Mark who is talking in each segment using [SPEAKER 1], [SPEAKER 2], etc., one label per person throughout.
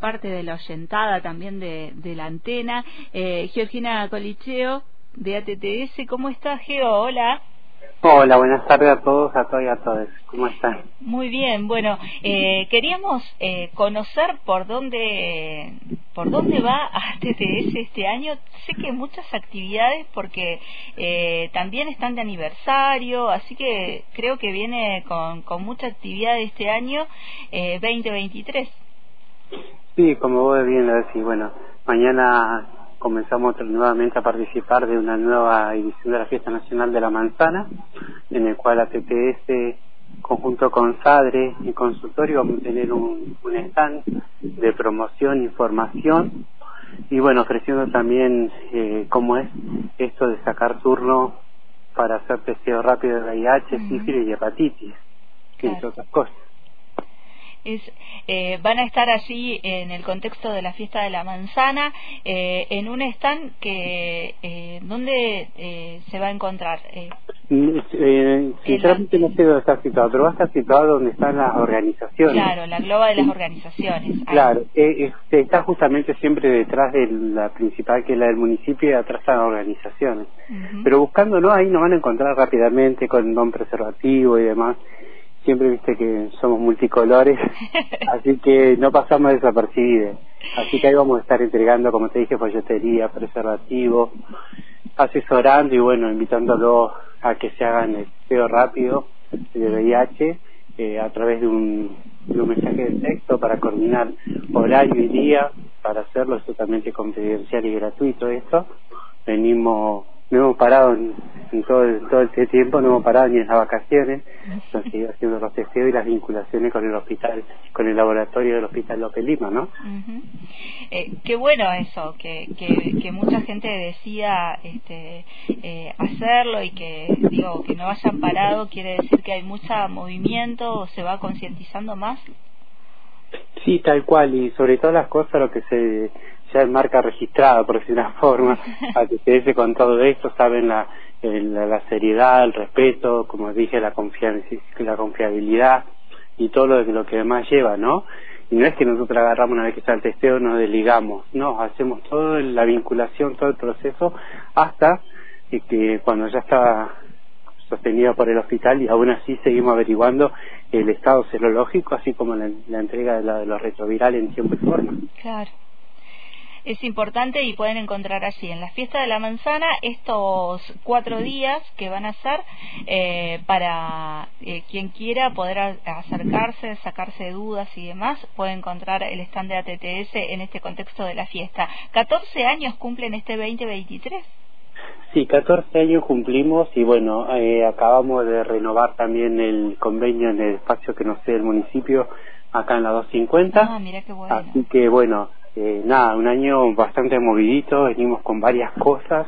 [SPEAKER 1] parte de la oyentada también de la antena. Georgina Colicheo, de ATTS. ¿Cómo estás, Geo? Hola.
[SPEAKER 2] Hola, buenas tardes a todos y a todas. ¿Cómo están?
[SPEAKER 1] Muy bien. Bueno, queríamos conocer por dónde va ATTS este año. Sé que muchas actividades porque también están de aniversario, así que creo que viene con mucha actividad este año 2023.
[SPEAKER 2] Sí, como vos bien lo decís, bueno, mañana comenzamos nuevamente a participar de una nueva edición de la Fiesta Nacional de la Manzana, en el cual ATTS, conjunto con SADRE y Consultorio, vamos a tener un stand de promoción, información, y bueno, ofreciendo también cómo es esto de sacar turno para hacer testeo rápido de VIH, sífilis y hepatitis, entre otras cosas.
[SPEAKER 1] Van a estar allí en el contexto de la Fiesta de la Manzana, en un stand que ¿dónde se va a encontrar?
[SPEAKER 2] Sinceramente no sé dónde está situado, pero va a estar situado donde están las organizaciones.
[SPEAKER 1] Claro, la globa de las organizaciones.
[SPEAKER 2] Claro, está justamente siempre detrás de la principal, que es la del municipio, y atrás están las organizaciones. Pero buscándolo ahí nos van a encontrar rápidamente con don preservativo y demás. Siempre viste que somos multicolores, así que no pasamos desapercibidos. Así que ahí vamos a estar entregando, como te dije, folletería, preservativo, asesorando y bueno, invitándolos a que se hagan el testeo rápido de VIH a través de un mensaje de texto para coordinar horario y día para hacerlo. Es totalmente confidencial y gratuito esto. No hemos parado en todo este tiempo, no hemos parado ni en las vacaciones, hemos seguido haciendo los testeos y las vinculaciones con el hospital, con el laboratorio del Hospital López Lima, ¿no?
[SPEAKER 1] Qué bueno eso, que mucha gente decida hacerlo y que no hayan parado, quiere decir que hay mucho movimiento, se va concientizando más.
[SPEAKER 2] Sí, tal cual, y sobre todas las cosas lo que ya es marca registrada, por decir una forma, ATTS con todo esto, saben la seriedad, el respeto, como dije, la confiabilidad y todo lo que demás lleva, ¿no? Y no es que nosotros agarramos una vez que está el testeo, nos desligamos, no, hacemos toda la vinculación, todo el proceso, hasta que cuando ya está sostenido por el hospital, y aún así seguimos averiguando el estado serológico, así como la entrega de los retrovirales en tiempo y forma.
[SPEAKER 1] Claro. Es importante y pueden encontrar allí en la Fiesta de la Manzana estos 4 días que van a ser para quien quiera poder acercarse, sacarse dudas y demás, puede encontrar el stand de ATTS en este contexto de la fiesta. 14 años cumplen este 2023.
[SPEAKER 2] Sí, 14 años cumplimos y bueno, acabamos de renovar también el convenio en el espacio que nos cede el municipio acá en la 250.
[SPEAKER 1] Ah, mira qué bueno.
[SPEAKER 2] Así que bueno, un año bastante movidito, venimos con varias cosas.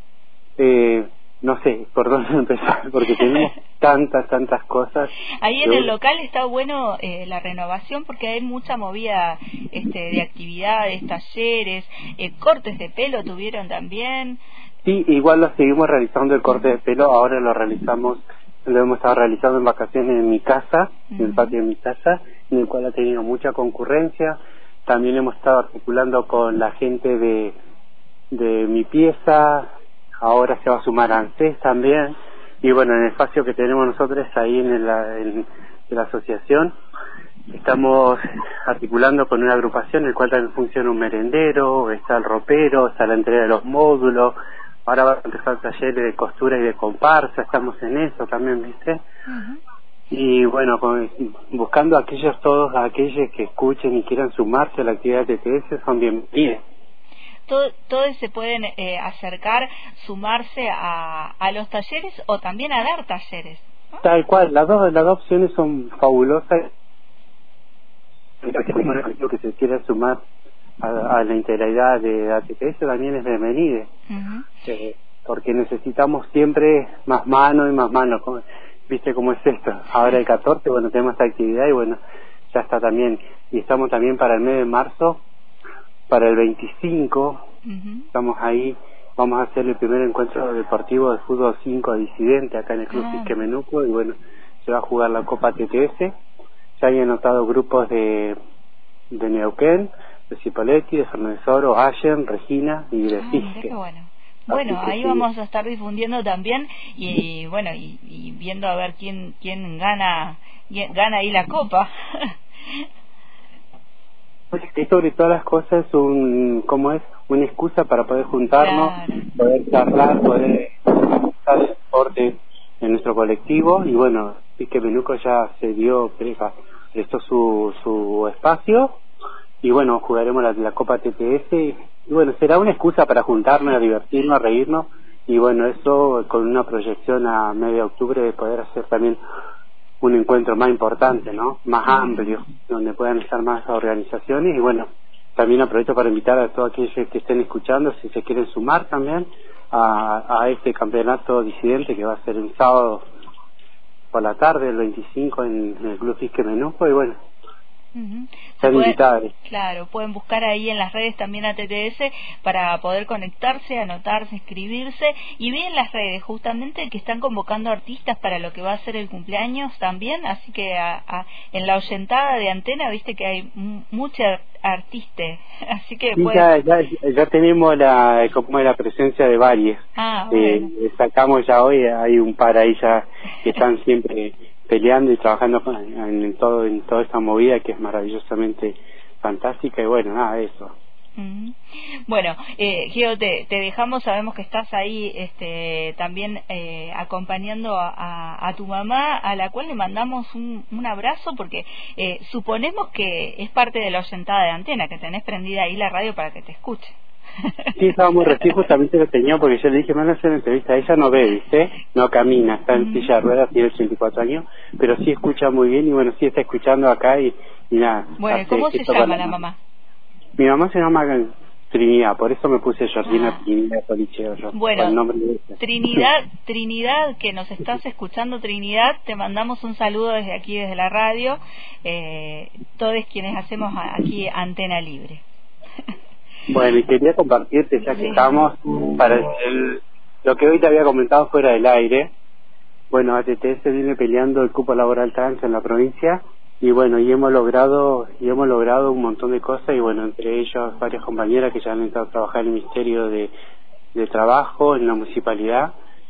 [SPEAKER 2] No sé por dónde empezar, porque tenemos tantas cosas.
[SPEAKER 1] Ahí en el local está bueno la renovación porque hay mucha movida de actividades, talleres, cortes de pelo tuvieron también.
[SPEAKER 2] Sí, igual lo seguimos realizando el corte de pelo, ahora lo hemos estado realizando en vacaciones en mi casa, en el patio de mi casa, en el cual ha tenido mucha concurrencia. También hemos estado articulando con la gente de mi pieza, ahora se va a sumar ANSES también, y bueno, en el espacio que tenemos nosotros ahí en la asociación, estamos articulando con una agrupación en el cual también funciona un merendero, está el ropero, está la entrega de los módulos. Ahora va a empezar talleres de costura y de comparsa, estamos en eso también, ¿viste? Y bueno, buscando todos aquellos que escuchen y quieran sumarse a la actividad de TTS, son bienvenidos.
[SPEAKER 1] Todos se pueden acercar, sumarse a los talleres o también a dar talleres, ¿no? Tal
[SPEAKER 2] cual, las dos opciones son fabulosas. El que se quiera sumar a la integralidad de ATTS también es bienvenido, porque necesitamos siempre más manos y más manos. ¿Viste cómo es esto? Ahora el 14, bueno, tenemos esta actividad y bueno, ya está también. Y estamos también para el mes de marzo, para el 25, estamos ahí, vamos a hacer el primer encuentro deportivo de fútbol 5 disidente acá en el Club Fisque Menuco, y bueno, se va a jugar la Copa TTS. Ya hay anotado grupos de Neuquén, de Cipolletti, de Fernández Oro, Allen, Regina y de Fisque.
[SPEAKER 1] Bueno, ahí vamos a estar difundiendo también y bueno, y viendo a ver quién gana ahí la copa.
[SPEAKER 2] Y sobre todas las cosas una excusa para poder juntarnos, poder charlar, poder hacer el deporte en nuestro colectivo. Y bueno, Fisque Menuco ya prestó su espacio y bueno, jugaremos la Copa TTS y bueno, será una excusa para juntarnos, a divertirnos, a reírnos y bueno, eso con una proyección a medio de octubre de poder hacer también un encuentro más importante, ¿no? Más amplio, donde puedan estar más organizaciones y bueno, también aprovecho para invitar a todos aquellos que estén escuchando, si se quieren sumar también a este campeonato disidente que va a ser un sábado por la tarde, el 25 en el Club Fisque Menuco y bueno,
[SPEAKER 1] claro, pueden buscar ahí en las redes también a TTS para poder conectarse, anotarse, inscribirse y vi en las redes justamente que están convocando artistas para lo que va a ser el cumpleaños también, así que en la oyentada de Antena viste que hay mucha artista, así que
[SPEAKER 2] sí, ya tenemos la presencia de varios.
[SPEAKER 1] Bueno.
[SPEAKER 2] Sacamos ya hoy, hay un par ahí ya que están siempre peleando y trabajando en toda esta movida que es maravillosamente fantástica y bueno, nada de eso.
[SPEAKER 1] Bueno, Geo, te dejamos, sabemos que estás ahí también acompañando a tu mamá, a la cual le mandamos un abrazo porque suponemos que es parte de la oyentada de Antena, que tenés prendida ahí la radio para que te escuche.
[SPEAKER 2] Sí, estaba muy recién, justamente lo tenía porque yo le dije, me van a hacer una entrevista, ella no ve, ¿viste? No camina, está en silla de ruedas, tiene 84 años, pero sí escucha muy bien y bueno, sí está escuchando acá y nada.
[SPEAKER 1] Bueno, ¿cómo se llama la mamá?
[SPEAKER 2] Mi mamá se llama Trinidad, por eso me puse Georgina Trinidad Policheo yo.
[SPEAKER 1] Bueno, el nombre de Trinidad, que nos estás escuchando, Trinidad, te mandamos un saludo desde aquí, desde la radio, todos quienes hacemos aquí Antena Libre.
[SPEAKER 2] Bueno, y quería compartirte, ya que estamos, para lo que hoy te había comentado fuera del aire. Bueno, ATTS viene peleando el cupo laboral trans en la provincia y bueno, y hemos logrado un montón de cosas y bueno, entre ellos varias compañeras que ya han entrado a trabajar en el Ministerio de Trabajo, en la municipalidad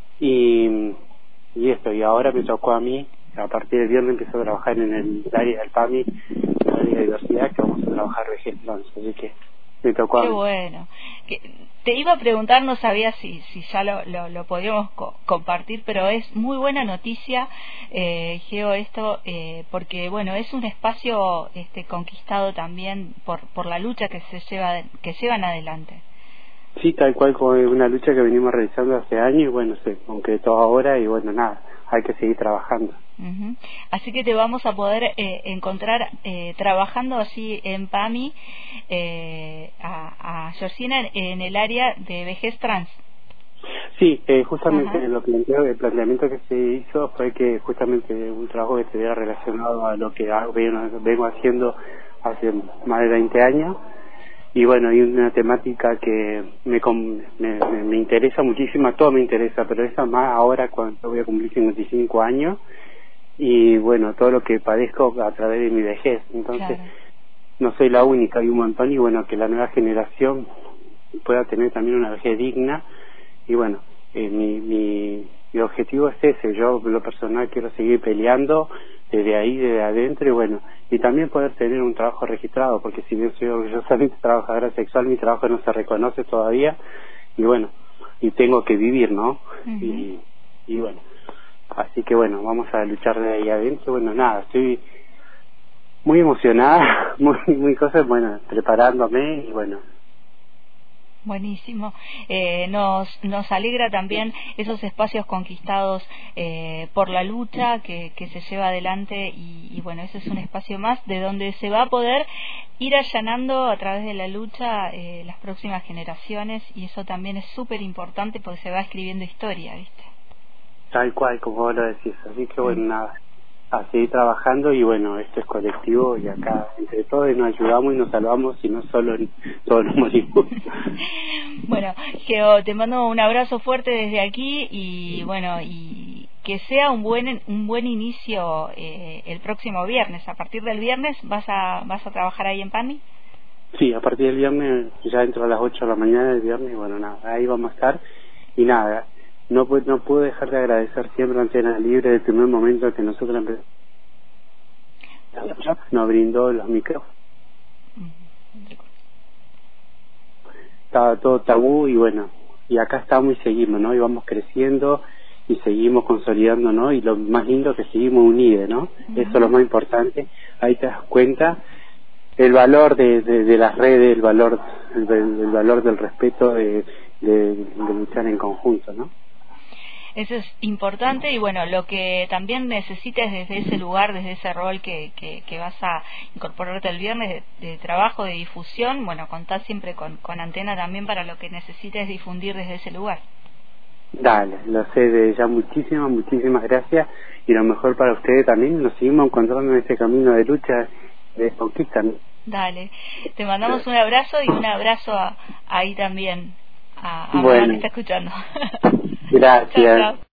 [SPEAKER 2] y ahora me tocó a mí, a partir del viernes empecé a trabajar en el área del PAMI, en el área de diversidad, que vamos a trabajar vejez trans, así que me tocó.
[SPEAKER 1] Qué bueno. Te iba a preguntar, no sabía si ya lo podíamos compartir, pero es muy buena noticia, Geo, esto, porque bueno, es un espacio conquistado también por la lucha que llevan adelante.
[SPEAKER 2] Sí, tal cual, con una lucha que venimos realizando hace años y bueno, se concretó ahora y bueno, nada, hay que seguir trabajando.
[SPEAKER 1] Así que te vamos a poder encontrar trabajando así en PAMI a Georgina en el área de vejez trans.
[SPEAKER 2] Sí, justamente el planteamiento que se hizo fue que justamente un trabajo que estuviera relacionado a lo que vengo haciendo hace más de 20 años y bueno, hay una temática que me interesa muchísimo, todo me interesa, pero esa más ahora cuando voy a cumplir 55 años y bueno, todo lo que padezco a través de mi vejez, entonces no soy la única, hay un montón y bueno, que la nueva generación pueda tener también una vejez digna y bueno, mi objetivo es ese, yo lo personal quiero seguir peleando desde ahí, desde adentro y bueno, y también poder tener un trabajo registrado, porque si bien soy orgullosamente trabajadora sexual, mi trabajo no se reconoce todavía y bueno, y tengo que vivir, ¿no? Y bueno, así que bueno, vamos a luchar de ahí adentro. Bueno, nada, estoy muy emocionada, muy cosas, bueno, preparándome y bueno.
[SPEAKER 1] Buenísimo. Nos alegra también esos espacios conquistados por la lucha que se lleva adelante y bueno, ese es un espacio más de donde se va a poder ir allanando a través de la lucha las próximas generaciones y eso también es súper importante porque se va escribiendo historia, ¿viste?
[SPEAKER 2] Tal cual, como vos lo decís. Así que bueno, nada, a seguir trabajando y bueno, esto es colectivo y acá entre todos nos ayudamos y nos salvamos y no solo todos nos morimos.
[SPEAKER 1] Bueno, Geo, te mando un abrazo fuerte desde aquí y bueno, y que sea un buen inicio el próximo viernes. A partir del viernes vas a trabajar ahí en PAMI.
[SPEAKER 2] Sí, a partir del viernes, ya entro a las 8 de la mañana del viernes, y bueno, nada, ahí vamos a estar. Y nada, no puedo dejar de agradecer siempre a Antena Libre desde el primer momento que nosotros empezamos. Nos brindó los micrófonos. Estaba todo tabú y bueno, y acá estamos y seguimos, ¿no? Y vamos creciendo y seguimos consolidando, ¿no? Y lo más lindo que seguimos unidos, ¿no? Eso es lo más importante. Ahí te das cuenta el valor de las redes, el valor del respeto, de luchar en conjunto, ¿no?
[SPEAKER 1] Eso es importante y bueno, lo que también necesites desde ese lugar, desde ese rol que vas a incorporarte el viernes de trabajo, de difusión, bueno, contás siempre con Antena también para lo que necesites difundir desde ese lugar.
[SPEAKER 2] Dale, lo sé de ya, muchísimas gracias y lo mejor para ustedes también. Nos seguimos encontrando en este camino de lucha, de conquista, ¿no?
[SPEAKER 1] Dale, te mandamos un abrazo y un abrazo ahí también a
[SPEAKER 2] bueno,
[SPEAKER 1] mamá que está escuchando.
[SPEAKER 2] Gracias.
[SPEAKER 1] Chao, chao.